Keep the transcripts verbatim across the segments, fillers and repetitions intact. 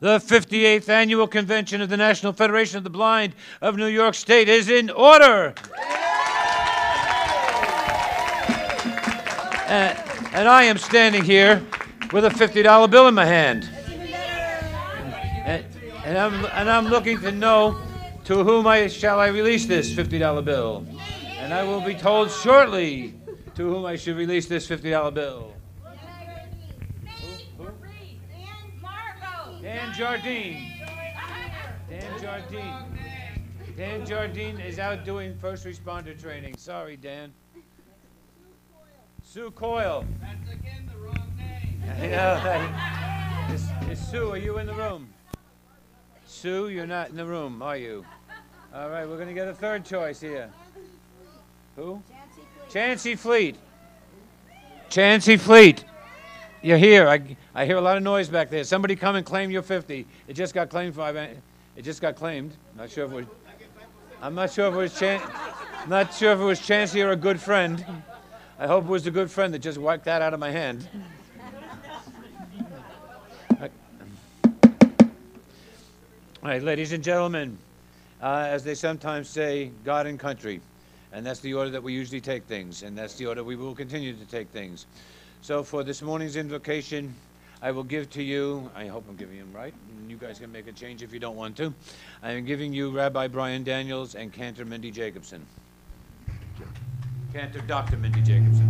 The fifty-eighth Annual Convention of the National Federation of the Blind of New York State is in order. And, and I am standing here with a fifty dollar bill in my hand. And, and, I'm, and I'm looking to know to whom I shall I release this fifty dollar bill. And I will be told shortly to whom I should release this fifty dollar bill. Who? Who? Dan Jardine. Dan Jardine. Dan Jardine is out doing first responder training. Sorry, Dan. Sue Coyle. That's again the wrong name. Yeah, is, is Sue, are you in the room? Sue, you're not in the room, are you? All right, we're going to get a third choice here. Who? Chancey Fleet. Chancey Fleet. You're here. I, I hear a lot of noise back there. Somebody come and claim your fifty. It just got claimed five. It just got claimed. Not sure if it was. I'm not sure if it was Chan. Not sure if it was Chancey or a good friend. I hope it was a good friend that just whacked that out of my hand. All right, ladies and gentlemen, uh, as they sometimes say, God and country. And that's the order that we usually take things, and that's the order we will continue to take things. So for this morning's invocation, I will give to you, I hope I'm giving them right, and you guys can make a change if you don't want to. I am giving you Rabbi Brian Daniels and Cantor Mindy Jacobson. Cantor Doctor Mindy Jacobson.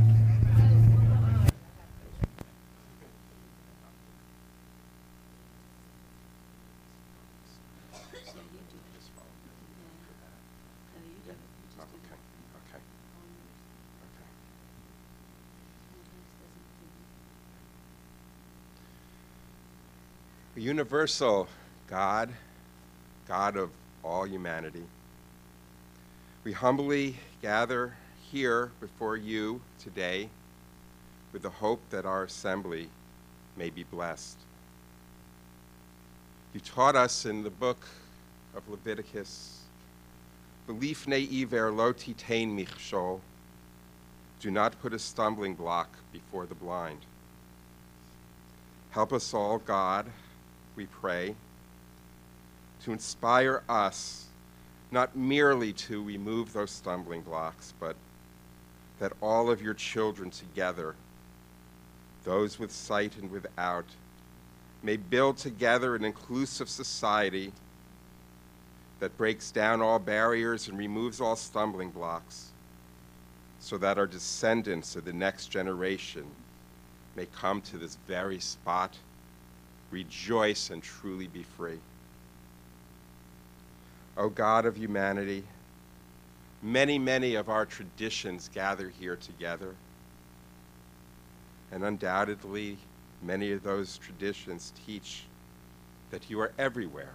Universal God, God of all humanity, we humbly gather here before you today with the hope that our assembly may be blessed. You taught us in the book of Leviticus, B'lifnei iver lo titein michshol, do not put a stumbling block before the blind. Help us all, God, we pray, to inspire us not merely to remove those stumbling blocks, but that all of your children together, those with sight and without, may build together an inclusive society that breaks down all barriers and removes all stumbling blocks, so that our descendants of the next generation may come to this very spot, rejoice, and truly be free. O God of humanity, many, many of our traditions gather here together, and undoubtedly many of those traditions teach that you are everywhere.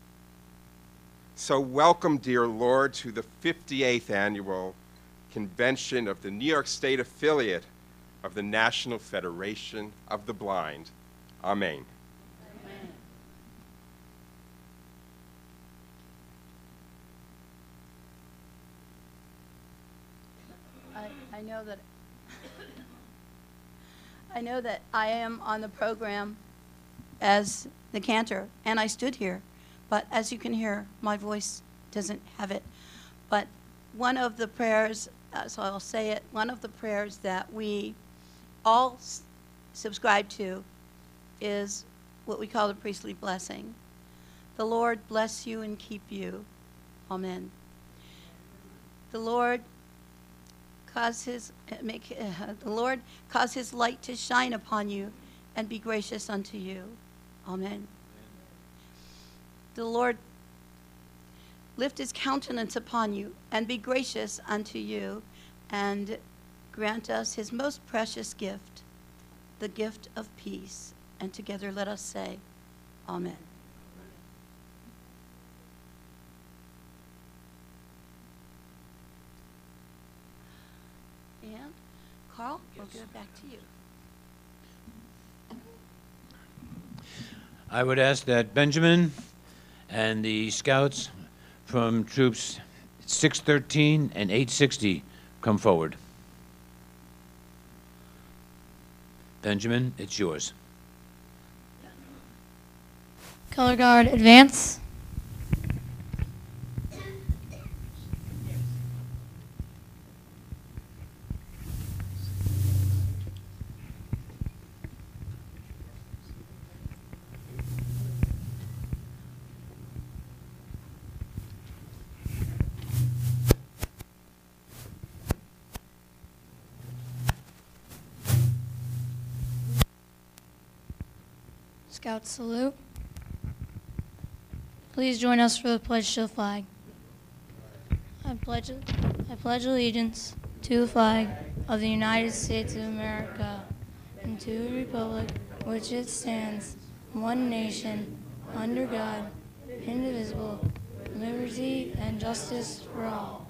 So welcome, dear Lord, to the fifty-eighth Annual Convention of the New York State Affiliate of the National Federation of the Blind. Amen. I know that I know that I am on the program as the cantor, and I stood here, but as you can hear, my voice doesn't have it. But one of the prayers, uh, so I'll say it, one of the prayers that we all s subscribe to is what we call the priestly blessing. The Lord bless you and keep you. Amen. The Lord cause his make uh, the Lord cause his light to shine upon you and be gracious unto you. Amen. Amen. The Lord lift his countenance upon you and be gracious unto you, and grant us his most precious gift, the gift of peace. And together let us say, Amen. And Carl, we'll give it back to you. I would ask that Benjamin and the scouts from troops six thirteen and eight sixty come forward. Benjamin, it's yours. Color guard, advance. Scout salute. Please join us for the pledge to the flag. I pledge, I pledge allegiance to the flag of the United States of America and to the republic which it stands, one nation, under God, indivisible, liberty and justice for all.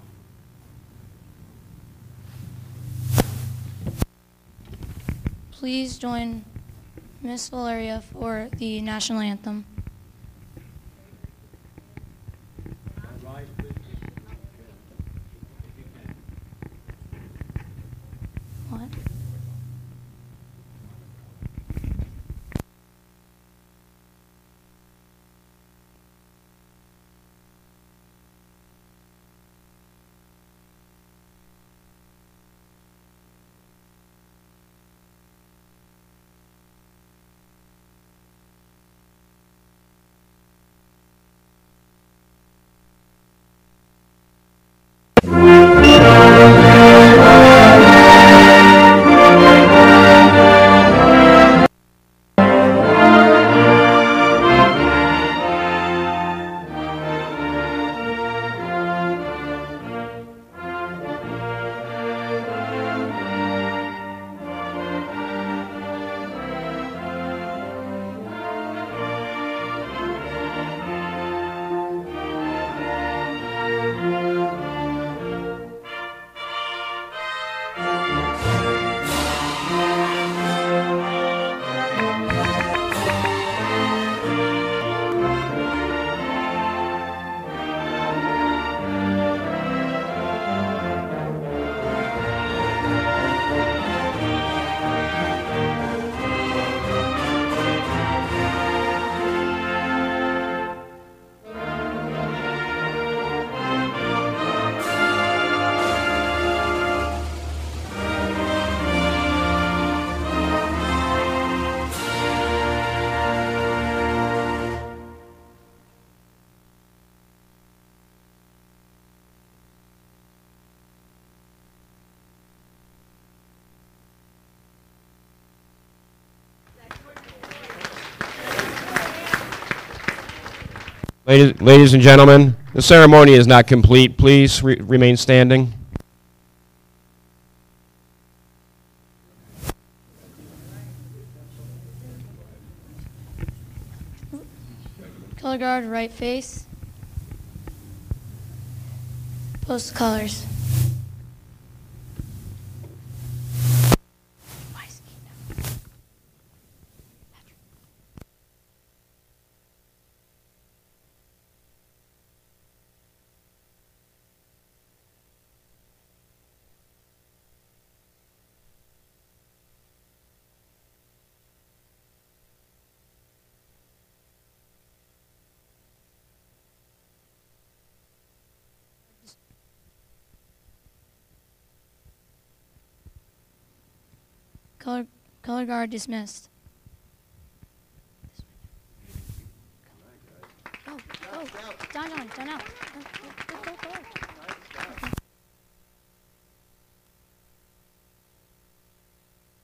Please join Miss Valeria for the national anthem. What? Ladies, ladies and gentlemen, the ceremony is not complete. Please re remain standing. Color guard, right face. Post colors. Color, color guard dismissed. Go, go. Down, down, down out. Go, go, go, go.